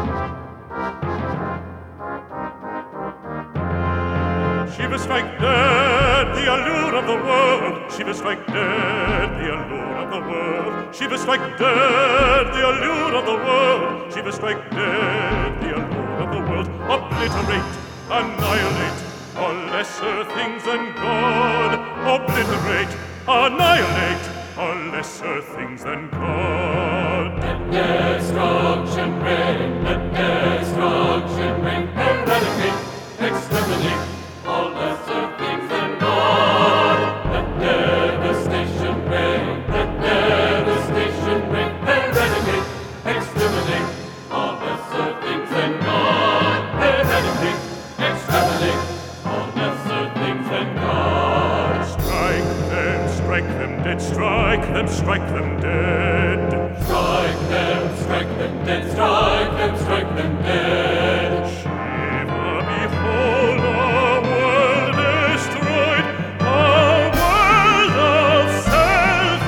She will strike dead the allure of the world. She will strike dead the allure of the world. She will strike dead the allure of the world. She will strike dead the allure of the world. Obliterate, annihilate all lesser things than God. Obliterate, annihilate all lesser things than God. Let destruction reign, let destruction reign. Eradicate, exterminate all lesser things than God. Let devastation reign, let devastation reign. Eradicate, exterminate all lesser things than God. Eradicate, exterminate all lesser things than God. Strike them dead, strike them, strike them dead. Strike them, strike them dead, strike them, strike them dead. Shiva, behold our world destroyed, our world of self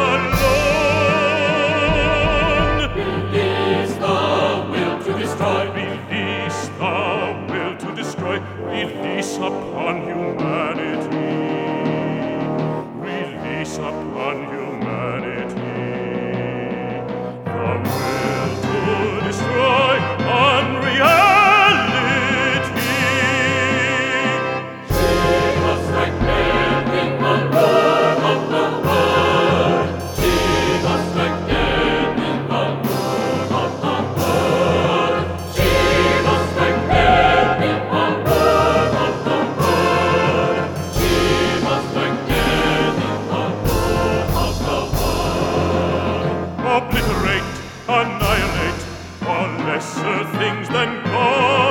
alone. Release the will to destroy, Release the will to destroy, release upon humanity. Release upon humanity. The will to destroy unreality. she must strike dead in the Lord of the world. She must strike dead in the Lord of the world. She must strike dead in the Lord of the world. She must strike dead in the Lord of the world. Obliterate, annihilate all lesser things than God.